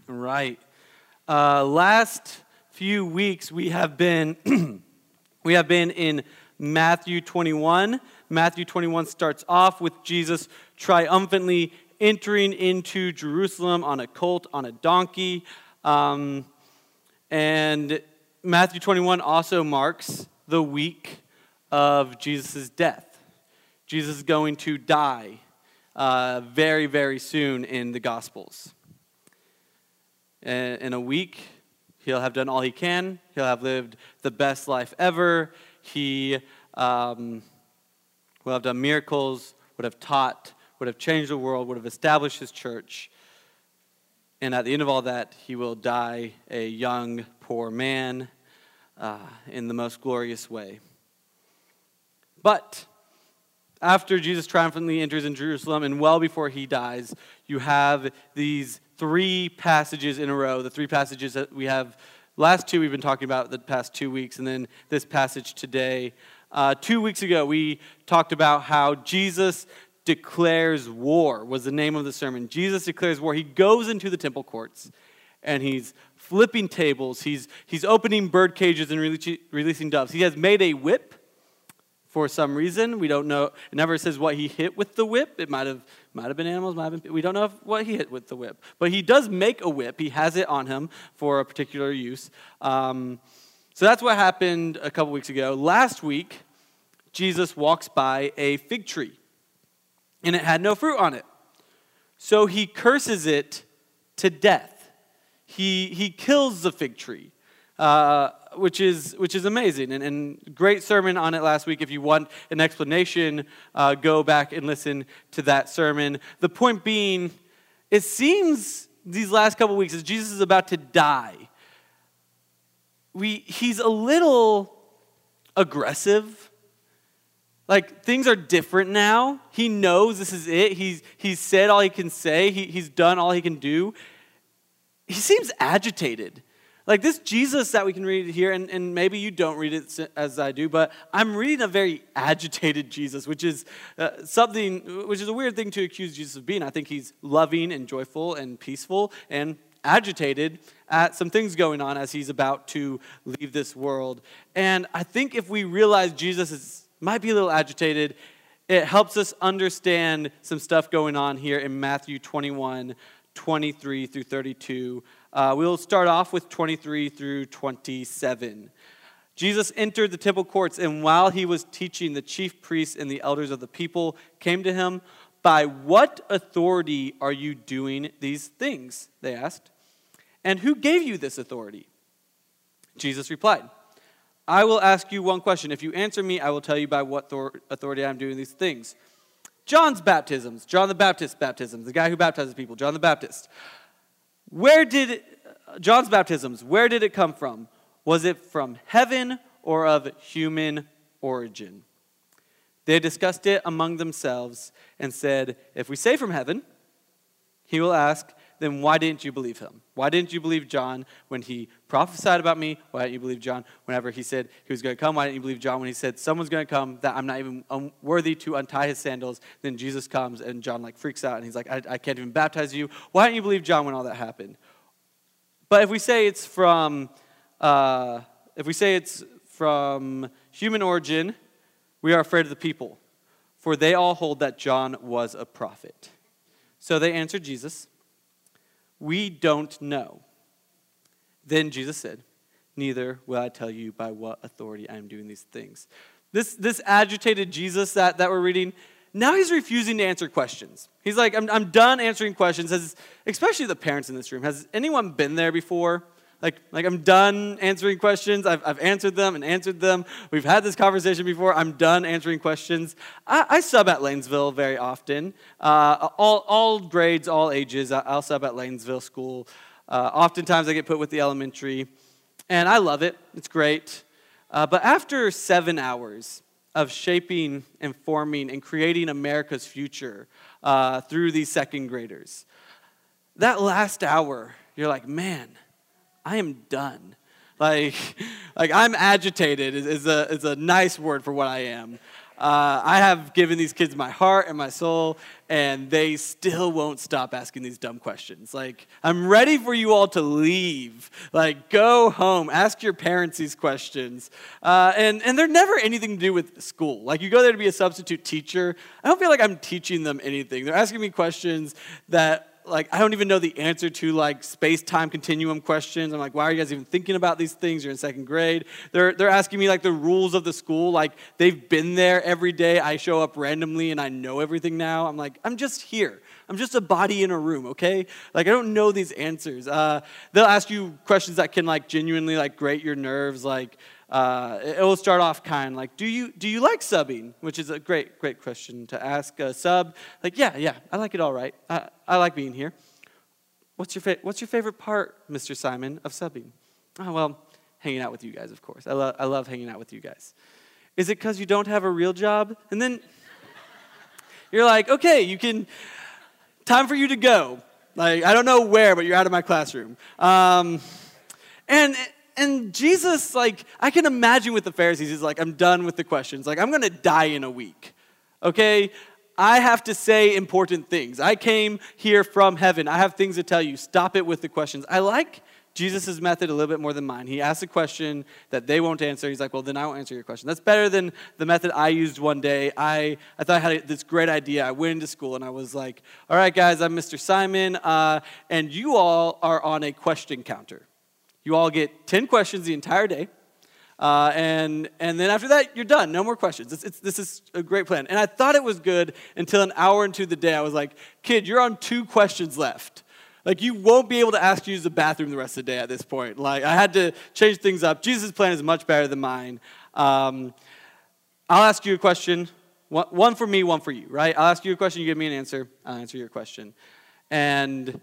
Right. Last few weeks we have been in Matthew 21. Matthew 21 starts off with Jesus triumphantly entering into Jerusalem on a colt, on a donkey. And Matthew 21 also marks the week of Jesus' death. Jesus is going to die very, very soon in the Gospels. In a week, he'll have done all he can. He'll have lived the best life ever. He will have done miracles, would have taught, would have changed the world, would have established his church. And at the end of all that, he will die a young, poor man in the most glorious way. But after Jesus triumphantly enters in Jerusalem, and well before he dies, you have these three passages in a row, the three passages that we have. Last two we've been talking about the past 2 weeks, and then this passage today. 2 weeks ago, we talked about how Jesus declares war, was the name of the sermon. Jesus declares war. He goes into the temple courts, and he's flipping tables. He's opening bird cages and releasing doves. He has made a whip for some reason. We don't know. It never says what he hit with the whip. It might have been animals. We don't know what he hit with the whip. But he does make a whip. He has it on him for a particular use. So that's what happened a couple weeks ago. Last week, Jesus walks by a fig tree, and it had no fruit on it. So he curses it to death. He kills the fig tree. Which is amazing, and great sermon on it last week. If you want an explanation, go back and listen to that sermon. The point being, it seems these last couple weeks as Jesus is about to die, he's a little aggressive. Like, things are different now. He knows this is it. He's said all he can say. He's done all he can do. He seems agitated. Like this Jesus that we can read here, and maybe you don't read it as I do, but I'm reading a very agitated Jesus, which is a weird thing to accuse Jesus of being. I think he's loving and joyful and peaceful and agitated at some things going on as he's about to leave this world. And I think if we realize Jesus might be a little agitated, it helps us understand some stuff going on here in Matthew 21, 23 through 32. We'll start off with 23 through 27. Jesus entered the temple courts, and while he was teaching, the chief priests and the elders of the people came to him. "By what authority are you doing these things?" they asked. "And who gave you this authority?" Jesus replied, "I will ask you one question. If you answer me, I will tell you by what authority I am doing these things. John the Baptist's baptisms, the guy who baptizes people, John the Baptist. John's baptisms, where did it come from? Was it from heaven or of human origin?" They discussed it among themselves and said, "If we say from heaven," he will ask, "then why didn't you believe him? Why didn't you believe John when he prophesied about me? Why didn't you believe John whenever he said he was going to come? Why didn't you believe John when he said someone's going to come that I'm not even worthy to untie his sandals?" Then Jesus comes and John freaks out and he's like, I can't even baptize you. Why didn't you believe John when all that happened? But if we say it's from human origin, we are afraid of the people, for they all hold that John was a prophet. So they answered Jesus, "We don't know." Then Jesus said, "Neither will I tell you by what authority I am doing these things." This agitated Jesus that we're reading, now he's refusing to answer questions. He's like, I'm done answering questions. Especially the parents in this room, has anyone been there before? Like I'm done answering questions. I've answered them and answered them. We've had this conversation before. I'm done answering questions. I sub at Lanesville very often. All grades, all ages. I'll sub at Lanesville School. Oftentimes I get put with the elementary, and I love it. It's great. But after 7 hours of shaping and forming and creating America's future through these second graders, that last hour, you're like, man, I am done. Like I'm agitated is a nice word for what I am. I have given these kids my heart and my soul, and they still won't stop asking these dumb questions. Like, I'm ready for you all to leave. Like, go home. Ask your parents these questions. And they're never anything to do with school. Like, you go there to be a substitute teacher. I don't feel like I'm teaching them anything. They're asking me questions that, like, I don't even know the answer to, like, space-time continuum questions. I'm like, why are you guys even thinking about these things? You're in second grade. They're asking me, like, the rules of the school. Like, they've been there every day. I show up randomly, and I know everything now. I'm like, I'm just here. I'm just a body in a room, okay? Like, I don't know these answers. They'll ask you questions that can, like, genuinely, like, grate your nerves. Like, it will start off kind like, do you like subbing? Which is a great question to ask a sub. Like, yeah, I like it all right. I like being here. What's your favorite part, Mr. Simon, of subbing? Oh, well, hanging out with you guys, of course. I love hanging out with you guys. Is it because you don't have a real job? And then you're like, okay, time for you to go. Like, I don't know where, but you're out of my classroom. And Jesus, like, I can imagine with the Pharisees, he's like, I'm done with the questions. Like, I'm going to die in a week, okay? I have to say important things. I came here from heaven. I have things to tell you. Stop it with the questions. I like Jesus' method a little bit more than mine. He asks a question that they won't answer. He's like, well, then I won't answer your question. That's better than the method I used one day. I thought I had this great idea. I went into school, and I was like, all right, guys, I'm Mr. Simon, and you all are on a question counter. You all get 10 questions the entire day, and then after that, you're done. No more questions. This is a great plan. And I thought it was good until an hour into the day. I was like, kid, you're on 2 questions left. Like, you won't be able to ask you to use the bathroom the rest of the day at this point. Like, I had to change things up. Jesus' plan is much better than mine. I'll ask you a question. One for me, one for you, right? I'll ask you a question. You give me an answer. I'll answer your question. And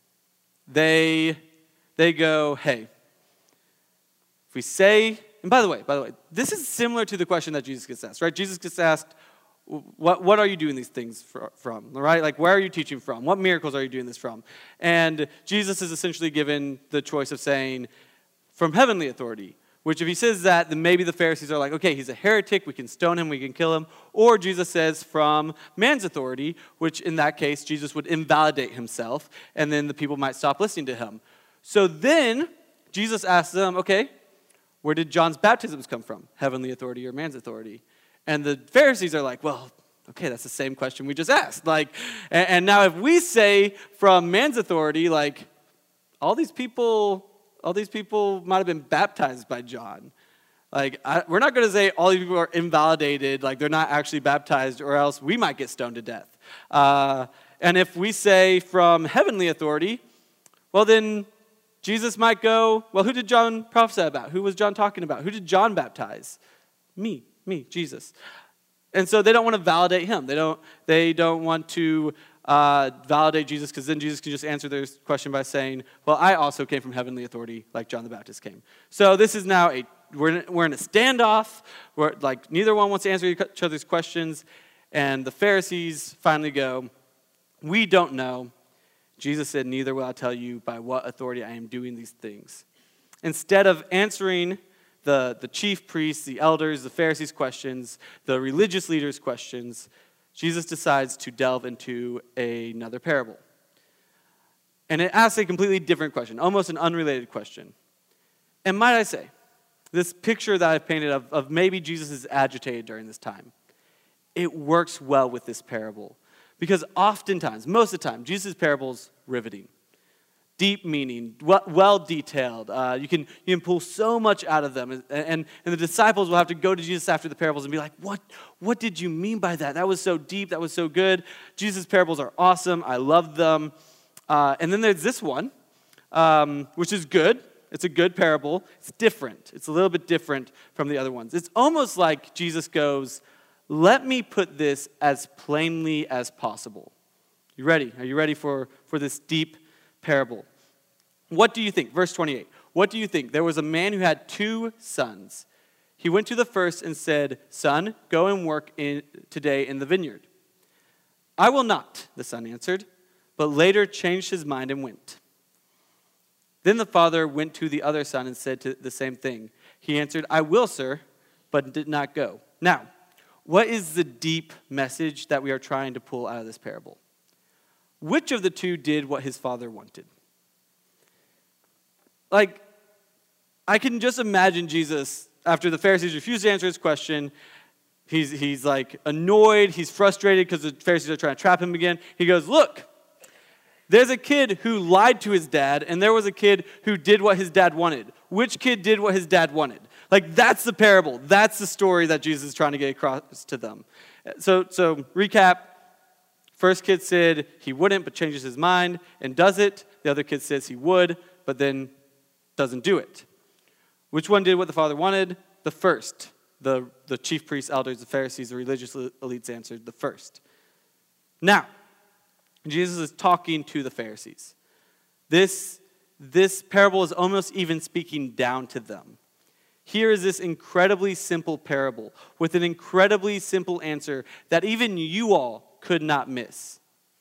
they go, hey, if we say, and by the way, this is similar to the question that Jesus gets asked, right? Jesus gets asked, what are you doing these things from, right? Like, where are you teaching from? What miracles are you doing this from? And Jesus is essentially given the choice of saying, from heavenly authority, which if he says that, then maybe the Pharisees are like, okay, he's a heretic, we can stone him, we can kill him. Or Jesus says from man's authority, which in that case, Jesus would invalidate himself, and then the people might stop listening to him. So then, Jesus asks them, okay, where did John's baptisms come from? Heavenly authority or man's authority? And the Pharisees are like, well, okay, that's the same question we just asked. Like, and now if we say from man's authority, like, all these people might have been baptized by John. Like, we're not going to say all these people are invalidated, like they're not actually baptized, or else we might get stoned to death. And if we say from heavenly authority, well then Jesus might go, well, who did John prophesy about? Who was John talking about? Who did John baptize? Me, Jesus. And so they don't want to validate him. They don't want to validate Jesus, because then Jesus can just answer their question by saying, well, I also came from heavenly authority like John the Baptist came. So this is now we're in a standoff where, like, neither one wants to answer each other's questions, and the Pharisees finally go, we don't know. Jesus said, neither will I tell you by what authority I am doing these things. Instead of answering the chief priests, the elders, the Pharisees' questions, the religious leaders' questions, Jesus decides to delve into another parable. And it asks a completely different question, almost an unrelated question. And might I say, this picture that I've painted of maybe Jesus is agitated during this time, it works well with this parable. Because oftentimes, most of the time, Jesus' parable's riveting. Deep meaning, well detailed. You can pull so much out of them. And the disciples will have to go to Jesus after the parables and be like, what did you mean by that? That was so deep, that was so good. Jesus' parables are awesome, I love them. And then there's this one, which is good. It's a good parable. It's different. It's a little bit different from the other ones. It's almost like Jesus goes, let me put this as plainly as possible. You ready? Are you ready for this deep parable? What do you think? Verse 28. What do you think? There was a man who had 2 sons. He went to the first and said, son, go and work today in the vineyard. I will not, the son answered, but later changed his mind and went. Then the father went to the other son and said the same thing. He answered, I will, sir, but did not go. Now, What is the deep message that we are trying to pull out of this parable? Which of the two did what his father wanted? Like, I can just imagine Jesus, after the Pharisees refused to answer his question, he's like annoyed, he's frustrated because the Pharisees are trying to trap him again. He goes, look, there's a kid who lied to his dad, and there was a kid who did what his dad wanted. Which kid did what his dad wanted? Like, that's the parable. That's the story that Jesus is trying to get across to them. So recap. First kid said he wouldn't, but changes his mind and does it. The other kid says he would, but then doesn't do it. Which one did what the father wanted? The first. The chief priests, elders, the Pharisees, the religious elites answered the first. Now, Jesus is talking to the Pharisees. This parable is almost even speaking down to them. Here is this incredibly simple parable with an incredibly simple answer that even you all could not miss.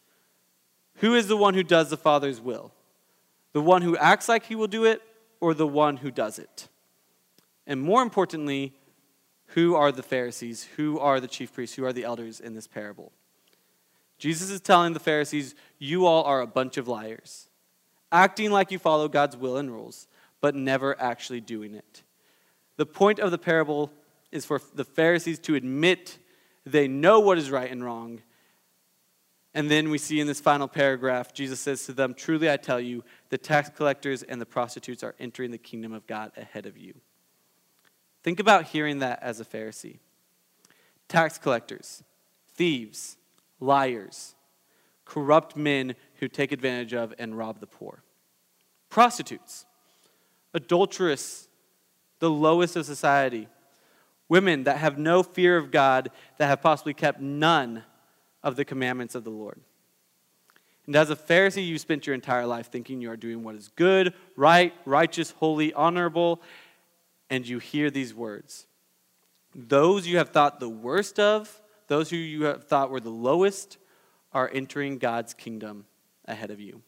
Who is the one who does the Father's will? The one who acts like he will do it, or the one who does it? And more importantly, who are the Pharisees? Who are the chief priests? Who are the elders in this parable? Jesus is telling the Pharisees, you all are a bunch of liars, acting like you follow God's will and rules, but never actually doing it. The point of the parable is for the Pharisees to admit they know what is right and wrong. And then we see in this final paragraph, Jesus says to them, truly I tell you, the tax collectors and the prostitutes are entering the kingdom of God ahead of you. Think about hearing that as a Pharisee. Tax collectors, thieves, liars, corrupt men who take advantage of and rob the poor. Prostitutes, adulterous, the lowest of society. Women that have no fear of God, that have possibly kept none of the commandments of the Lord. And as a Pharisee, you spent your entire life thinking you are doing what is good, right, righteous, holy, honorable, and you hear these words. Those you have thought the worst of, those who you have thought were the lowest, are entering God's kingdom ahead of you.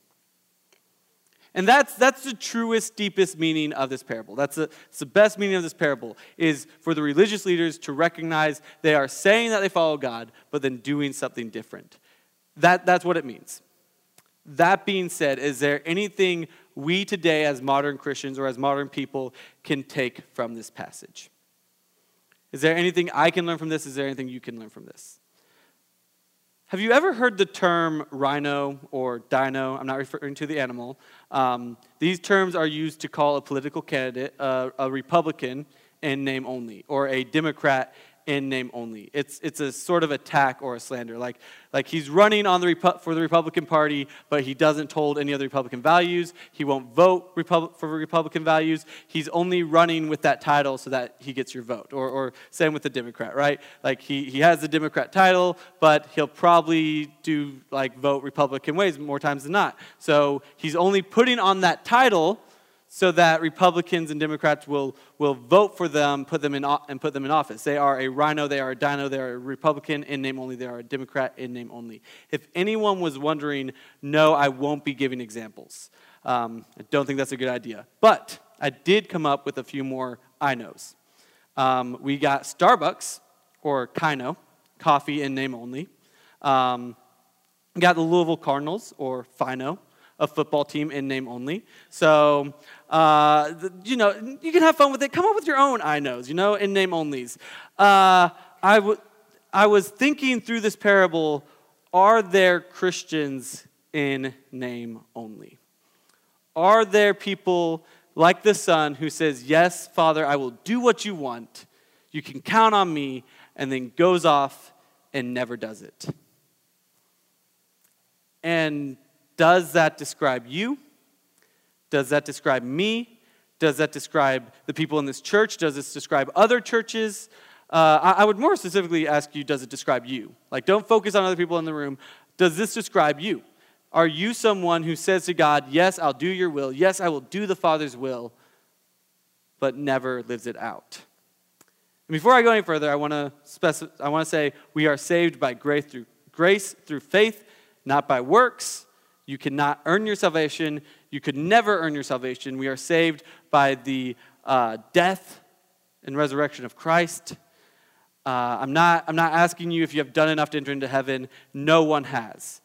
And that's the truest, deepest meaning of this parable. That's the best meaning of this parable, is for the religious leaders to recognize they are saying that they follow God, but then doing something different. That's what it means. That being said, is there anything we today as modern Christians or as modern people can take from this passage? Is there anything I can learn from this? Is there anything you can learn from this? Have you ever heard the term rhino or dino? I'm not referring to the animal. These terms are used to call a political candidate a Republican in name only, or a Democrat in name only. It's a sort of attack or a slander. Like he's running on for the Republican Party, but he doesn't hold any other Republican values. He won't vote for Republican values. He's only running with that title so that he gets your vote. Or same with the Democrat, right? Like he has the Democrat title, but he'll probably vote Republican ways more times than not. So he's only putting on that title so that Republicans and Democrats will vote for them, put them in office. They are a rhino, they are a dino, they are a Republican in name only, they are a Democrat in name only. If anyone was wondering, no, I won't be giving examples. I don't think that's a good idea. But I did come up with a few more I knows. We got Starbucks, or Kino, coffee in name only. We got the Louisville Cardinals, or Fino, a football team in name only. So, you can have fun with it. Come up with your own I knows, in name onlys. I was thinking through this parable, are there Christians in name only? Are there people like the son who says, yes, Father, I will do what you want. You can count on me, and then goes off and never does it? And does that describe you? Does that describe me? Does that describe the people in this church? Does this describe other churches? I would more specifically ask you, does it describe you? Don't focus on other people in the room. Does this describe you? Are you someone who says to God, yes, I'll do your will. Yes, I will do the Father's will, but never lives it out? And before I go any further, I want to say we are saved by grace through faith, not by works. You cannot earn your salvation. You could never earn your salvation. We are saved by the death and resurrection of Christ. I'm not asking you if you have done enough to enter into heaven. No one has.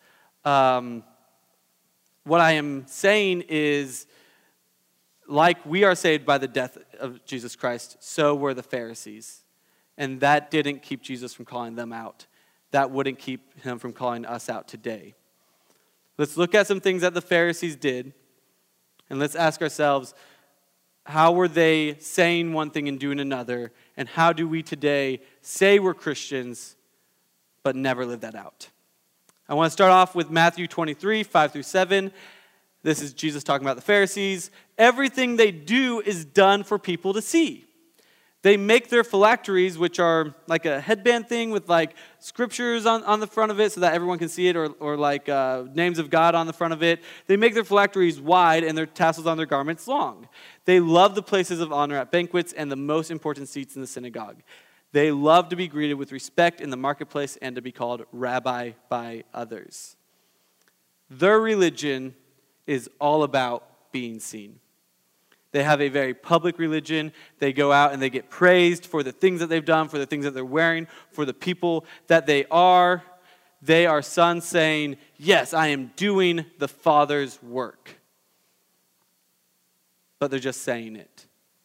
What I am saying is, like we are saved by the death of Jesus Christ, so were the Pharisees. And that didn't keep Jesus from calling them out. That wouldn't keep him from calling us out today. Let's look at some things that the Pharisees did, and let's ask ourselves, how were they saying one thing and doing another? And how do we today say we're Christians, but never live that out? I want to start off with Matthew 23, 5 through 7. This is Jesus talking about the Pharisees. Everything they do is done for people to see. They make their phylacteries, which are like a headband thing with like scriptures on the front of it so that everyone can see it, or like names of God on the front of it. They make their phylacteries wide and their tassels on their garments long. They love the places of honor at banquets and the most important seats in the synagogue. They love to be greeted with respect in the marketplace and to be called rabbi by others. Their religion is all about being seen. They have a very public religion. They go out and they get praised for the things that they've done, for the things that they're wearing, for the people that they are. They are sons saying, yes, I am doing the Father's work. But they're just saying it.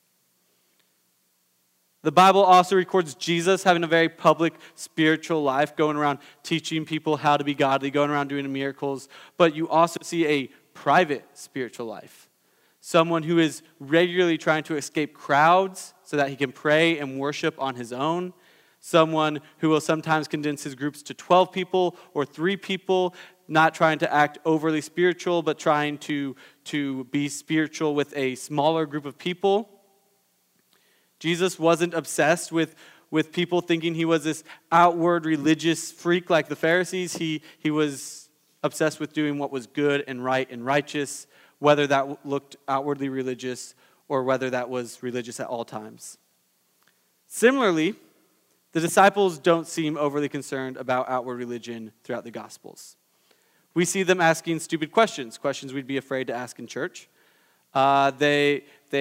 The Bible also records Jesus having a very public spiritual life, going around teaching people how to be godly, going around doing miracles. But you also see a private spiritual life. Someone who is regularly trying to escape crowds so that he can pray and worship on his own. Someone who will sometimes condense his groups to 12 people or 3 people, not trying to act overly spiritual, but trying to be spiritual with a smaller group of people. Jesus wasn't obsessed with people thinking he was this outward religious freak like the Pharisees. He was obsessed with doing what was good and right and righteous, whether that looked outwardly religious or whether that was religious at all times. Similarly, the disciples don't seem overly concerned about outward religion throughout the Gospels. We see them asking stupid questions we'd be afraid to ask in church. They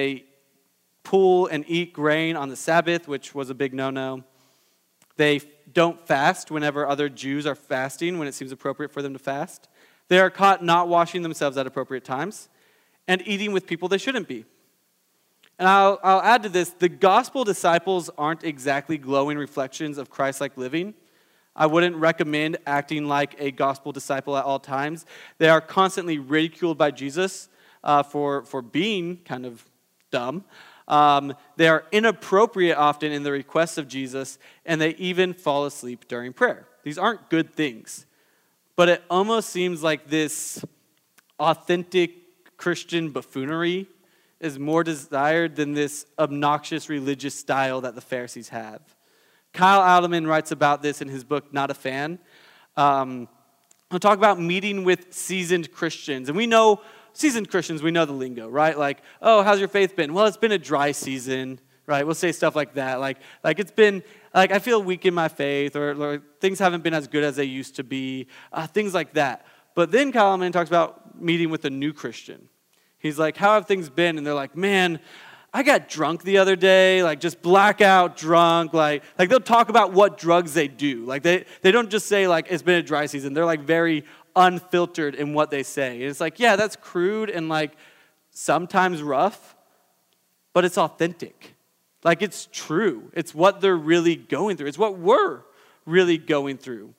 pull and eat grain on the Sabbath, which was a big no-no. They don't fast whenever other Jews are fasting, when it seems appropriate for them to fast. They are caught not washing themselves at appropriate times and eating with people they shouldn't be. And I'll add to this, the gospel disciples aren't exactly glowing reflections of Christ-like living. I wouldn't recommend acting like a gospel disciple at all times. They are constantly ridiculed by Jesus for being kind of dumb. They are inappropriate often in the requests of Jesus, and they even fall asleep during prayer. These aren't good things. But it almost seems like this authentic Christian buffoonery is more desired than this obnoxious religious style that the Pharisees have. Kyle Alderman writes about this in his book, Not a Fan. He'll talk about meeting with seasoned Christians. And we know, seasoned Christians, we know the lingo, right? Like, oh, how's your faith been? Well, it's been a dry season, right? We'll say stuff like that. Like it's been, like I feel weak in my faith, or things haven't been as good as they used to be, things like that. But then Kyle Alderman talks about meeting with a new Christian. He's like, how have things been? And they're like, man, I got drunk the other day, like just blackout drunk. Like they'll talk about what drugs they do. Like they don't just say like it's been a dry season. They're like very unfiltered in what they say. And it's like, yeah, that's crude and like sometimes rough, but it's authentic. Like it's true. It's what they're really going through. It's what we're really going through.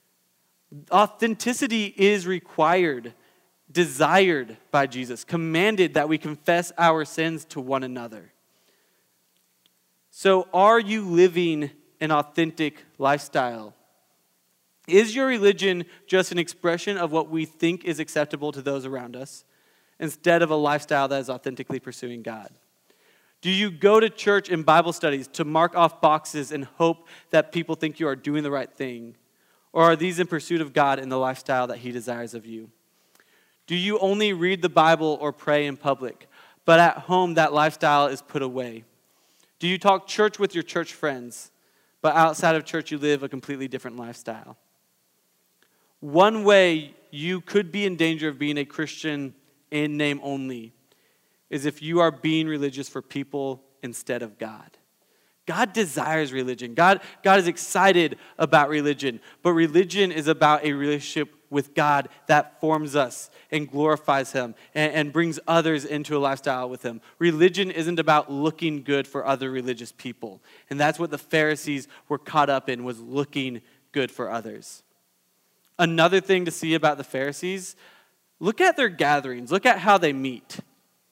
Authenticity is required, desired by Jesus, commanded that we confess our sins to one another. So are you living an authentic lifestyle? Is your religion just an expression of what we think is acceptable to those around us, instead of a lifestyle that is authentically pursuing God? Do you go to church and Bible studies to mark off boxes and hope that people think you are doing the right thing? Or are these in pursuit of God and the lifestyle that He desires of you? Do you only read the Bible or pray in public, but at home that lifestyle is put away? Do you talk church with your church friends, but outside of church you live a completely different lifestyle? One way you could be in danger of being a Christian in name only is if you are being religious for people instead of God. God desires religion. God is excited about religion. But religion is about a relationship with God that forms us and glorifies him and brings others into a lifestyle with him. Religion isn't about looking good for other religious people. And that's what the Pharisees were caught up in, was looking good for others. Another thing to see about the Pharisees, look at their gatherings. Look at how they meet.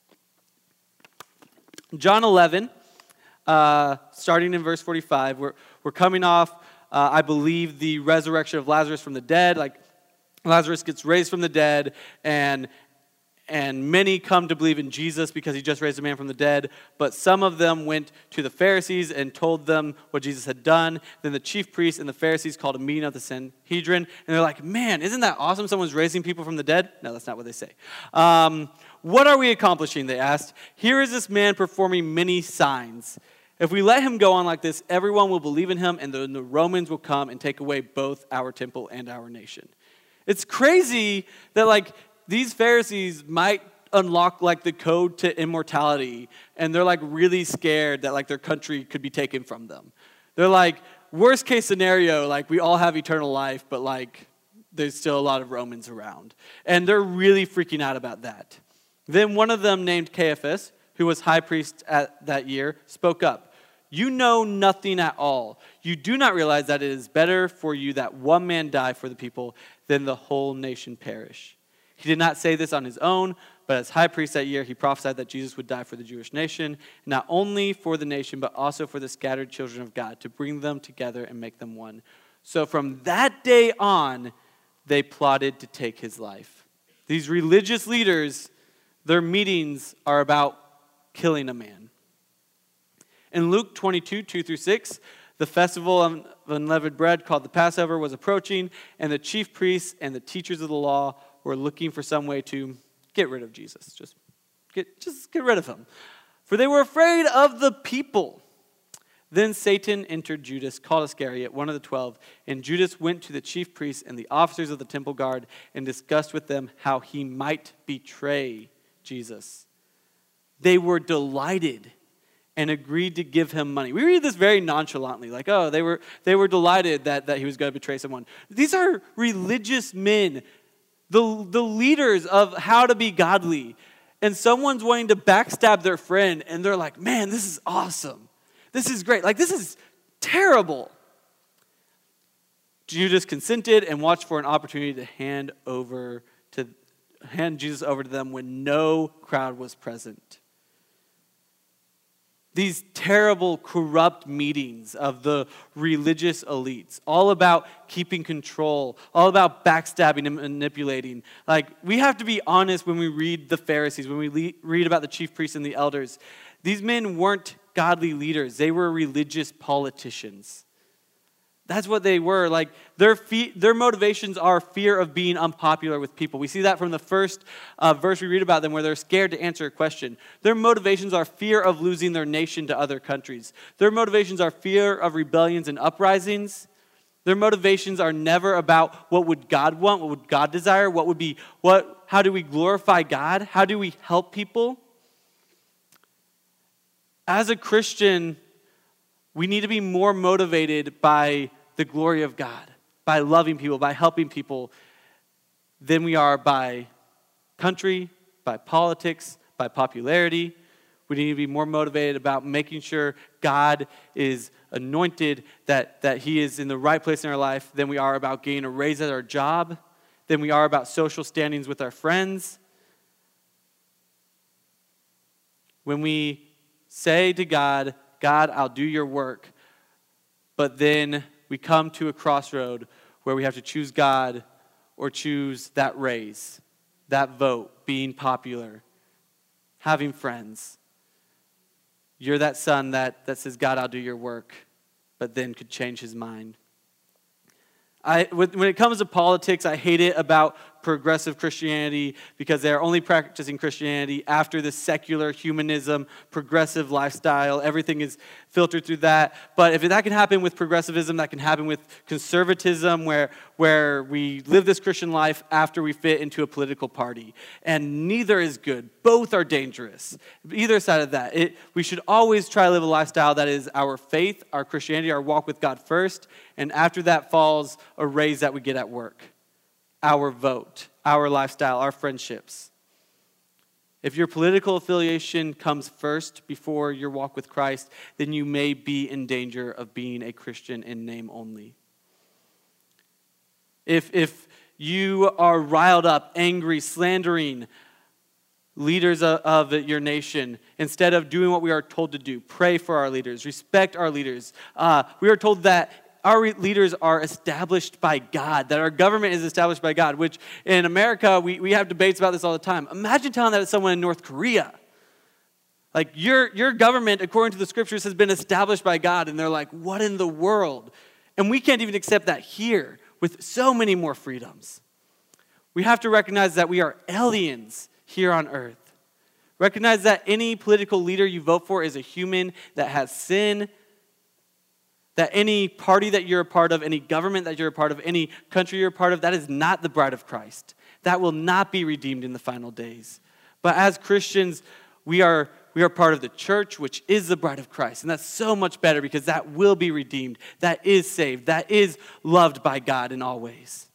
John 11, starting in verse 45, we're coming off, I believe, the resurrection of Lazarus from the dead. Like, Lazarus gets raised from the dead, and many come to believe in Jesus because he just raised a man from the dead. But some of them went to the Pharisees and told them what Jesus had done. Then the chief priests and the Pharisees called a meeting of the Sanhedrin, and they're like, man, isn't that awesome? Someone's raising people from the dead? No, that's not what they say. What are we accomplishing, they asked. Here is this man performing many signs. If we let him go on like this, everyone will believe in him, and then the Romans will come and take away both our temple and our nation. It's crazy that, like, these Pharisees might unlock, like, the code to immortality, and they're, like, really scared that, like, their country could be taken from them. They're like, worst case scenario, like, we all have eternal life, but, like, there's still a lot of Romans around. And they're really freaking out about that. Then one of them, named Caiaphas, who was high priest at that year, spoke up. You know nothing at all. You do not realize that it is better for you that one man die for the people than the whole nation perish. He did not say this on his own, but as high priest that year, he prophesied that Jesus would die for the Jewish nation, not only for the nation, but also for the scattered children of God, to bring them together and make them one. So from that day on, they plotted to take his life. These religious leaders, their meetings are about killing a man. In Luke 22, 2-6, the festival of unleavened bread called the Passover was approaching, and the chief priests and the teachers of the law were looking for some way to get rid of Jesus. Just get rid of him. For they were afraid of the people. Then Satan entered Judas, called Iscariot, one of the 12, and Judas went to the chief priests and the officers of the temple guard and discussed with them how he might betray Jesus. They were delighted and agreed to give him money. We read this very nonchalantly, like, oh, they were delighted that he was going to betray someone. These are religious men, the leaders of how to be godly. And someone's wanting to backstab their friend, and they're like, man, this is awesome. This is great. Like, this is terrible. Judas consented and watched for an opportunity to hand Jesus over to them when no crowd was present. These terrible, corrupt meetings of the religious elites, all about keeping control, all about backstabbing and manipulating. Like, we have to be honest when we read the Pharisees, when we read about the chief priests and the elders. These men weren't godly leaders. They were religious politicians. That's what they were. Like, their motivations are fear of being unpopular with people. We see that from the first verse we read about them, where they're scared to answer a question. Their motivations are fear of losing their nation to other countries. Their motivations are fear of rebellions and uprisings. Their motivations are never about what would God want, what would God desire, how do we glorify God, how do we help people. As a Christian, we need to be more motivated by the glory of God, by loving people, by helping people, than we are by country, by politics, by popularity. We need to be more motivated about making sure God is anointed, that he is in the right place in our life, than we are about getting a raise at our job, than we are about social standings with our friends. When we say to God, God, I'll do your work, but then we come to a crossroad where we have to choose God or choose that raise, that vote, being popular, having friends. You're that son that says, God, I'll do your work, but then could change his mind. When it comes to politics, I hate it about progressive Christianity because they're only practicing Christianity after the secular humanism, progressive lifestyle. Everything is filtered through that. But if that can happen with progressivism, that can happen with conservatism, where we live this Christian life after we fit into a political party. And neither is good. Both are dangerous. Either side of that. We should always try to live a lifestyle that is our faith, our Christianity, our walk with God first. And after that falls a raise that we get at work. Our vote, our lifestyle, our friendships. If your political affiliation comes first before your walk with Christ, then you may be in danger of being a Christian in name only. If you are riled up, angry, slandering leaders of your nation, instead of doing what we are told to do, pray for our leaders, respect our leaders. We are told that our leaders are established by God, that our government is established by God, which in America, we have debates about this all the time. Imagine telling that to someone in North Korea. Like, your government, according to the scriptures, has been established by God, and they're like, what in the world? And we can't even accept that here with so many more freedoms. We have to recognize that we are aliens here on earth. Recognize that any political leader you vote for is a human that has sin, that any party that you're a part of, any government that you're a part of, any country you're a part of, that is not the bride of Christ. That will not be redeemed in the final days. But as Christians, we are part of the church, which is the bride of Christ. And that's so much better because that will be redeemed, that is saved, that is loved by God in all ways.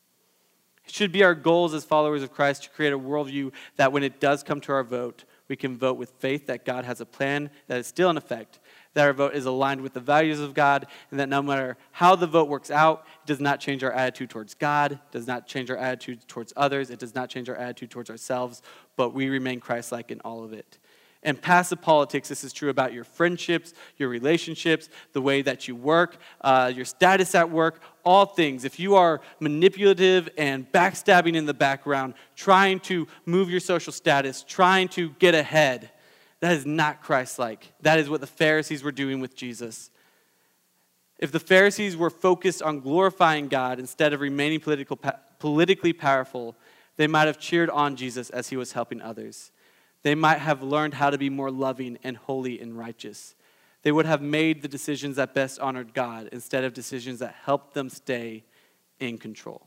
It should be our goals as followers of Christ to create a worldview that when it does come to our vote, we can vote with faith that God has a plan that is still in effect, that our vote is aligned with the values of God, and that no matter how the vote works out, it does not change our attitude towards God, does not change our attitude towards others, it does not change our attitude towards ourselves, but we remain Christ-like in all of it. And past the politics, this is true about your friendships, your relationships, the way that you work, your status at work, all things. If you are manipulative and backstabbing in the background, trying to move your social status, trying to get ahead, that is not Christ-like. That is what the Pharisees were doing with Jesus. If the Pharisees were focused on glorifying God instead of remaining politically powerful, they might have cheered on Jesus as he was helping others. They might have learned how to be more loving and holy and righteous. They would have made the decisions that best honored God instead of decisions that helped them stay in control.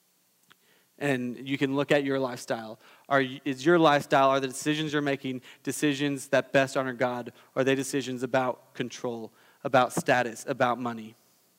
And you can look at your lifestyle. Is your lifestyle, are the decisions you're making decisions that best honor God? Or are they decisions about control, about status, about money?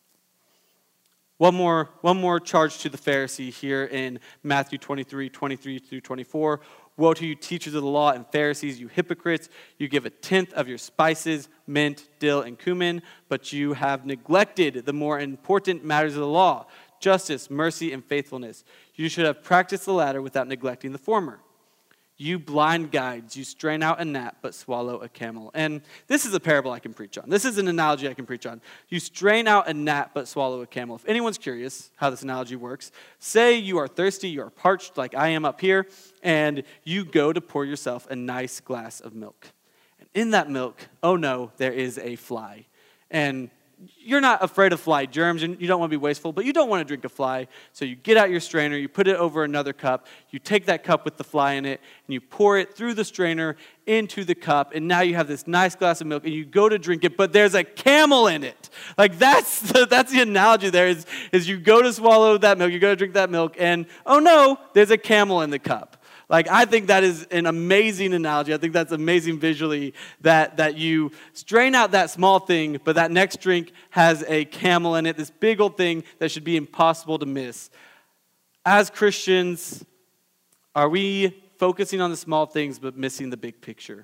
One more charge to the Pharisee here in Matthew 23 through 24. Woe to you, teachers of the law and Pharisees, you hypocrites! You give a tenth of your spices, mint, dill, and cumin, but you have neglected the more important matters of the law, justice, mercy, and faithfulness. You should have practiced the latter without neglecting the former. You blind guides, you strain out a gnat, but swallow a camel. And this is a parable I can preach on. This is an analogy I can preach on. You strain out a gnat, but swallow a camel. If anyone's curious how this analogy works, say you are thirsty, you are parched like I am up here, and you go to pour yourself a nice glass of milk. And in that milk, oh no, there is a fly. And you're not afraid of fly germs, and you don't want to be wasteful, but you don't want to drink a fly. So you get out your strainer, you put it over another cup, you take that cup with the fly in it, and you pour it through the strainer into the cup, and now you have this nice glass of milk, and you go to drink it, but there's a camel in it. Like, that's the analogy there, is you go to swallow that milk, you go to drink that milk, and oh no, there's a camel in the cup. Like, I think that is an amazing analogy. I think that's amazing visually that you strain out that small thing, but that next drink has a camel in it, this big old thing that should be impossible to miss. As Christians, are we focusing on the small things but missing the big picture?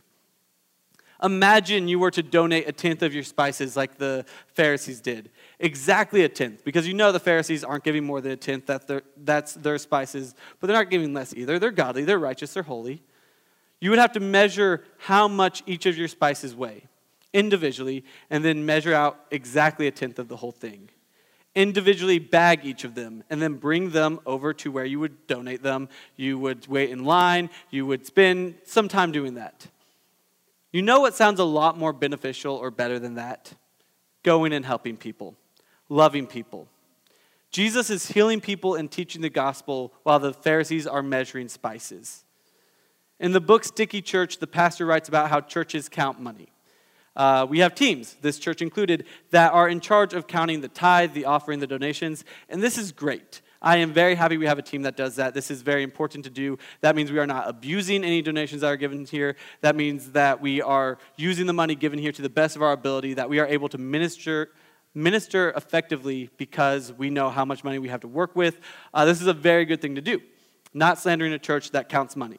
Imagine you were to donate a tenth of your spices like the Pharisees did. Exactly a tenth. Because you know the Pharisees aren't giving more than a tenth. That's their spices. But they're not giving less either. They're godly. They're righteous. They're holy. You would have to measure how much each of your spices weigh individually and then measure out exactly a tenth of the whole thing. Individually bag each of them and then bring them over to where you would donate them. You would wait in line. You would spend some time doing that. You know what sounds a lot more beneficial or better than that? Going and helping people, loving people, Jesus is healing people and teaching the gospel while the Pharisees are measuring spices. In the book Sticky Church, the pastor writes about how churches count money. We have teams, this church included, that are in charge of counting the tithe, the offering, the donations, and this is great. I am very happy we have a team that does that. This is very important to do. That means we are not abusing any donations that are given here. That means that we are using the money given here to the best of our ability, that we are able to minister effectively because we know how much money we have to work with. This is a very good thing to do, not slandering a church that counts money.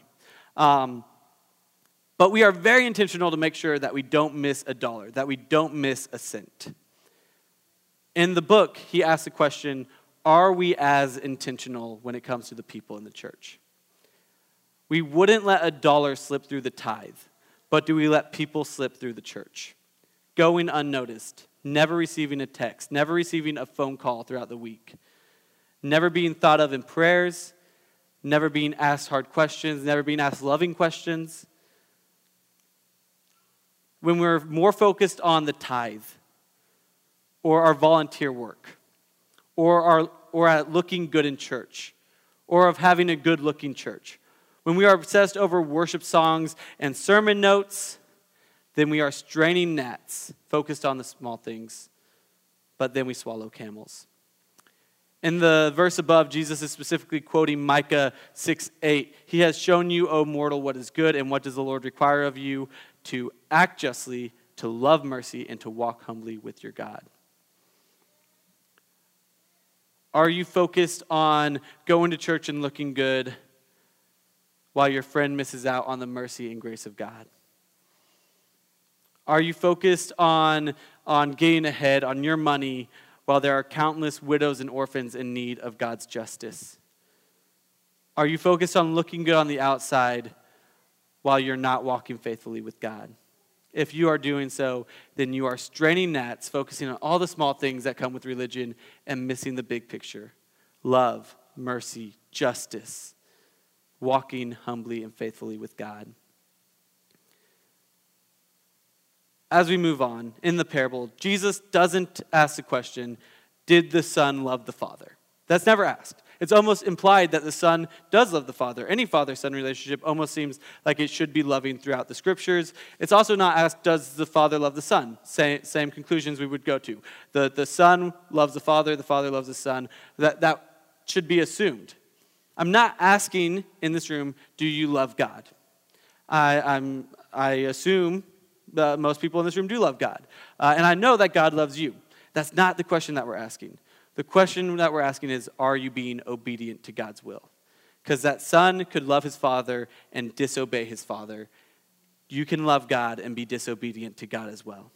But we are very intentional to make sure that we don't miss a dollar, that we don't miss a cent. In the book, he asks the question, are we as intentional when it comes to the people in the church? We wouldn't let a dollar slip through the tithe, but do we let people slip through the church? Going unnoticed, never receiving a text, never receiving a phone call throughout the week, never being thought of in prayers, never being asked hard questions, never being asked loving questions. When we're more focused on the tithe or our volunteer work or at looking good in church or of having a good-looking church, when we are obsessed over worship songs and sermon notes, then we are straining gnats, focused on the small things, but then we swallow camels. In the verse above, Jesus is specifically quoting Micah 6:8. He has shown you, O mortal, what is good, and what does the Lord require of you? To act justly, to love mercy, and to walk humbly with your God. Are you focused on going to church and looking good while your friend misses out on the mercy and grace of God? Are you focused on getting ahead, on your money, while there are countless widows and orphans in need of God's justice? Are you focused on looking good on the outside while you're not walking faithfully with God? If you are doing so, then you are straining gnats, focusing on all the small things that come with religion and missing the big picture. Love, mercy, justice, walking humbly and faithfully with God. As we move on, in the parable, Jesus doesn't ask the question, did the Son love the Father? That's never asked. It's almost implied that the Son does love the Father. Any father-son relationship almost seems like it should be loving throughout the Scriptures. It's also not asked, does the Father love the Son? Same conclusions we would go to. The Son loves the Father loves the Son. That should be assumed. I'm not asking in this room, do you love God? I assume most people in this room do love God. And I know that God loves you. That's not the question that we're asking. The question that we're asking is, are you being obedient to God's will? Because that son could love his father and disobey his father. You can love God and be disobedient to God as well.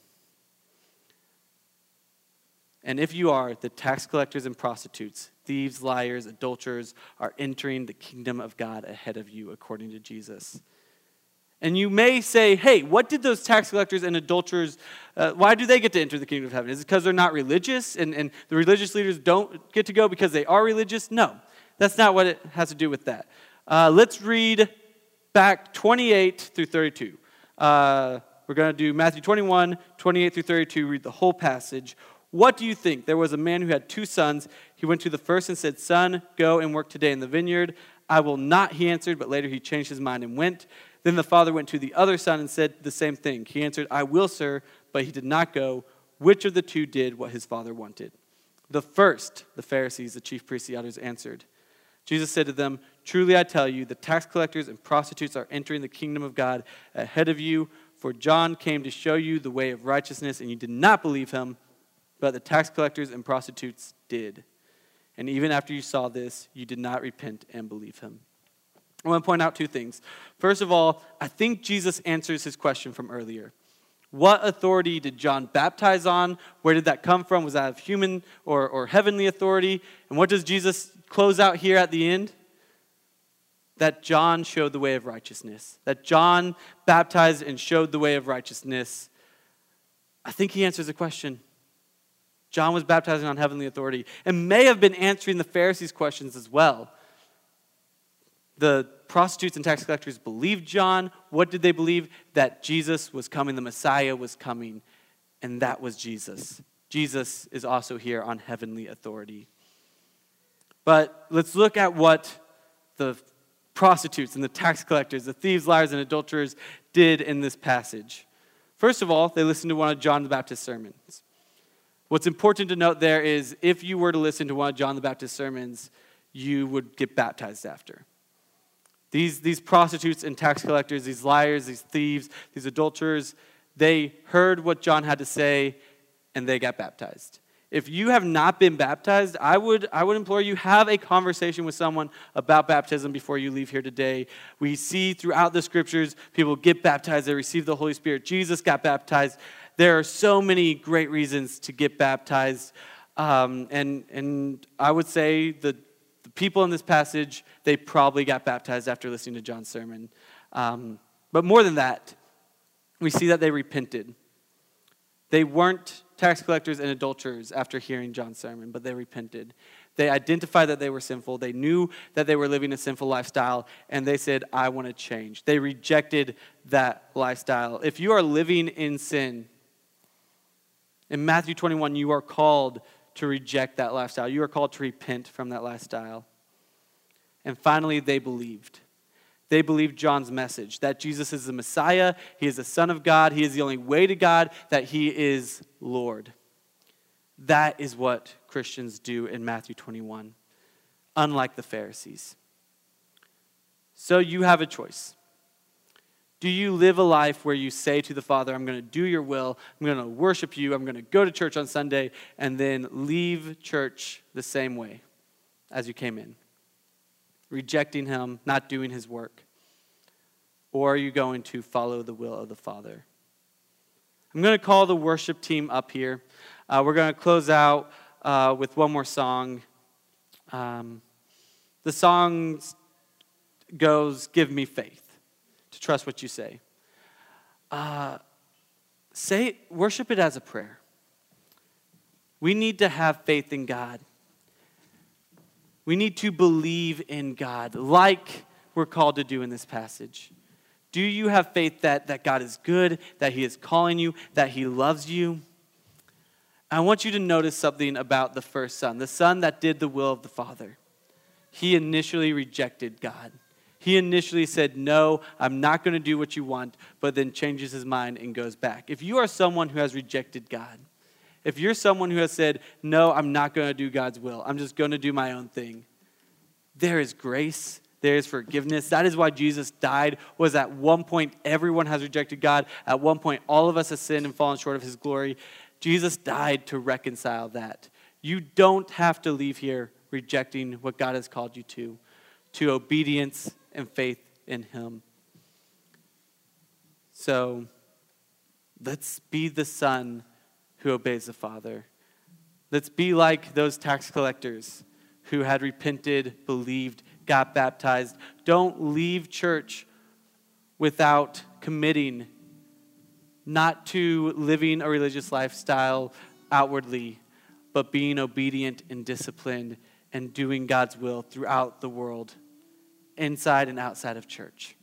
And if you are, the tax collectors and prostitutes, thieves, liars, adulterers, are entering the kingdom of God ahead of you, according to Jesus. And you may say, hey, what did those tax collectors and adulterers, why do they get to enter the kingdom of heaven? Is it because they're not religious and the religious leaders don't get to go because they are religious? No, that's not what it has to do with that. Let's read back 28 through 32. We're going to do Matthew 21, 28 through 32, read the whole passage. What do you think? There was a man who had 2 sons. He went to the first and said, son, go and work today in the vineyard. I will not, he answered, but later he changed his mind and went. Then the father went to the other son and said the same thing. He answered, I will, sir, but he did not go. Which of the 2 did what his father wanted? The first, the Pharisees, the chief priests, the elders answered. Jesus said to them, truly I tell you, the tax collectors and prostitutes are entering the kingdom of God ahead of you. For John came to show you the way of righteousness, and you did not believe him, but the tax collectors and prostitutes did. And even after you saw this, you did not repent and believe him. I want to point out 2 things. First of all, I think Jesus answers his question from earlier. What authority did John baptize on? Where did that come from? Was that of human or heavenly authority? And what does Jesus close out here at the end? That John showed the way of righteousness. That John baptized and showed the way of righteousness. I think he answers the question. John was baptizing on heavenly authority and may have been answering the Pharisees' questions as well. The prostitutes and tax collectors believed John. What did they believe? That Jesus was coming, the Messiah was coming, and that was Jesus. Jesus is also here on heavenly authority. But let's look at what the prostitutes and the tax collectors, the thieves, liars, and adulterers did in this passage. First of all, they listened to one of John the Baptist's sermons. What's important to note there is if you were to listen to one of John the Baptist's sermons, you would get baptized after. These prostitutes and tax collectors, these liars, these thieves, these adulterers, they heard what John had to say and they got baptized. If you have not been baptized, I would implore you, have a conversation with someone about baptism before you leave here today. We see throughout the scriptures, people get baptized, they receive the Holy Spirit. Jesus got baptized. There are so many great reasons to get baptized. And I would say the people in this passage, they probably got baptized after listening to John's sermon. But more than that, we see that they repented. They weren't tax collectors and adulterers after hearing John's sermon, but they repented. They identified that they were sinful. They knew that they were living a sinful lifestyle, and they said, I want to change. They rejected that lifestyle. If you are living in sin, in Matthew 21, you are called to reject that lifestyle. You are called to repent from that lifestyle. And finally, they believed. They believed John's message, that Jesus is the Messiah, he is the Son of God, he is the only way to God, that he is Lord. That is what Christians do in Matthew 21, unlike the Pharisees. So you have a choice. Do you live a life where you say to the Father, I'm going to do your will, I'm going to worship you, I'm going to go to church on Sunday, and then leave church the same way as you came in? Rejecting him, not doing his work? Or are you going to follow the will of the Father? I'm going to call the worship team up here. We're going to close out with one more song. The song goes, Give me faith to trust what you say. Worship it as a prayer. We need to have faith in God. We need to believe in God like we're called to do in this passage. Do you have faith that God is good, that he is calling you, that he loves you? I want you to notice something about the first son, the son that did the will of the Father. He initially rejected God. He initially said, no, I'm not going to do what you want, but then changes his mind and goes back. If you are someone who has rejected God, if you're someone who has said, no, I'm not going to do God's will, I'm just going to do my own thing, there is grace, there is forgiveness. That is why Jesus died, was at one point everyone has rejected God. At one point all of us have sinned and fallen short of his glory. Jesus died to reconcile that. You don't have to leave here rejecting what God has called you to obedience and faith in him. So let's be the son who obeys the Father. Let's be like those tax collectors who had repented, believed, got baptized. Don't leave church without committing not to living a religious lifestyle outwardly, but being obedient and disciplined and doing God's will throughout the world, inside and outside of church.